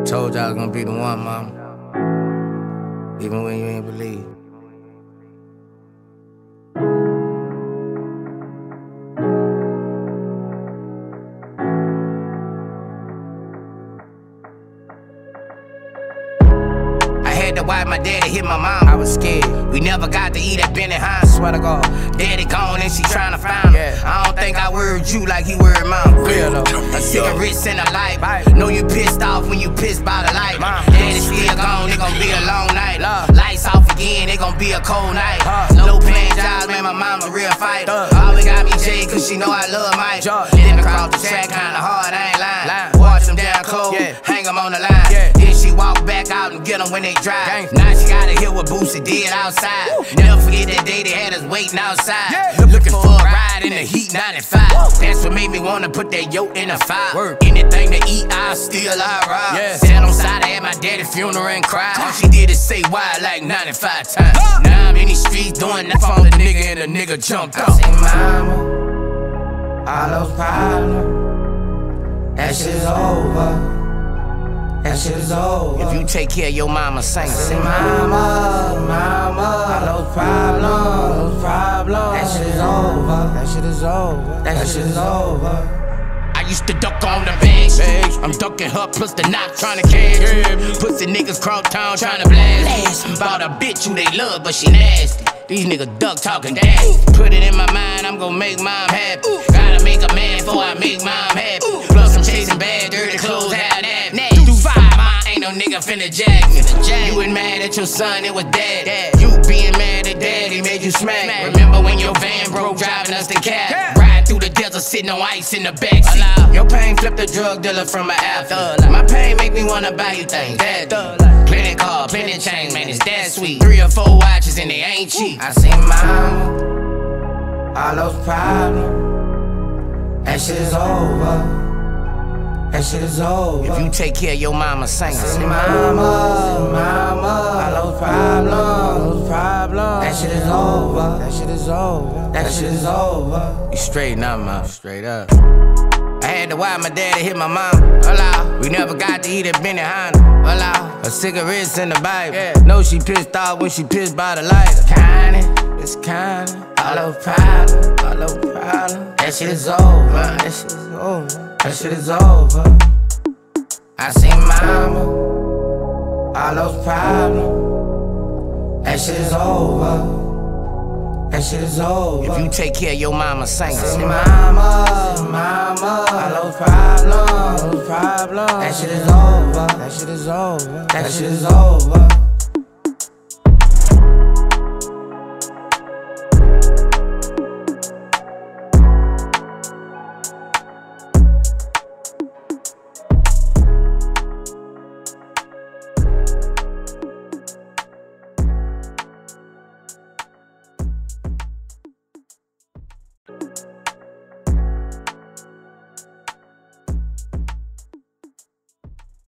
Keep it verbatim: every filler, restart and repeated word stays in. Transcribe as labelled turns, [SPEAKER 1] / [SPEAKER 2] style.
[SPEAKER 1] Told y'all I was gonna be the one, mom. Even when you ain't believe. Had to watch my daddy hit my mom. I was scared. We never got to eat at Benny Hines. Swear to God. Daddy gone and she tryna find him. I don't think I worried you like he worried mom. Real though. A cigarettes and a light. Know you pissed off when you pissed by the light. Daddy still gone, it gon' be a long night. Lights off again, it gon' be a cold night. Low paying jobs, man, my mom's a real fighter. Always got me Jay, cause she know I love Mike. Living across the track kinda hard, I ain't lying. Watch them down close, hang them on the line. Then she walk back out and get them when they drive. Now she gotta hear what Boosie did outside. Never forget that day they had us waiting outside. Looking for a ride in the Heat ninety-five. That's what made me wanna put that yoke in the fire. Anything to eat, I still I ride. Sat on side at my daddy's funeral and cried. All she did is say why like ninety-five times. Now I'm in these streets doing that for the nigga and the nigga jumped up.
[SPEAKER 2] I say mama, all those problems, that shit's over. That shit is over.
[SPEAKER 1] If you take care of your mama, sing.
[SPEAKER 2] Say mama, mama, all those problems, those problems. That shit is over. That shit is over. That, that shit is over.
[SPEAKER 1] I used to duck on the bags. I'm ducking her plus the knock tryna catch. Pussy niggas cross town tryna blast. About a bitch who they love, but she nasty. These niggas duck talking daddy. Put it in my mind, I'm gon' make mom happy. Gotta make a man before I make mom happy. Plus I'm chasing bad, dirty clothes, how that. No nigga finna jag me. You was mad at your son, it was dad. You being mad at daddy made you smack. Remember when your van broke driving us to cab? Riding through the desert, sitting on ice in the backseat. Your pain flipped a drug dealer from an athlete. My pain make me wanna buy you things. That plenty car, plenty change, man, it's that sweet. Three or four watches and they ain't cheap.
[SPEAKER 2] I see mama, all those problems, that shit is over. That shit is over.
[SPEAKER 1] If you take care of your mama, sing.
[SPEAKER 2] Say mama, mama, all those problems, those problems. That shit is over. That shit is over. That shit is over.
[SPEAKER 1] You straight up, man. Straight up. I had to watch my daddy hit my mom. Hello. We never got to eat at Benny Hines. Hello. Her cigarettes in the Bible. Yeah. Know she pissed off when she pissed by the lighter.
[SPEAKER 2] Kinda, it's kinda. All those problems, all those problems. That shit is over. That shit is over. That shit is over. I see mama, all those problems. That shit is over. That shit is over.
[SPEAKER 1] If you take care of your mama, sing.
[SPEAKER 2] Say mama, mama, all those problems, those problems. That shit is over. That shit is over. That shit is over.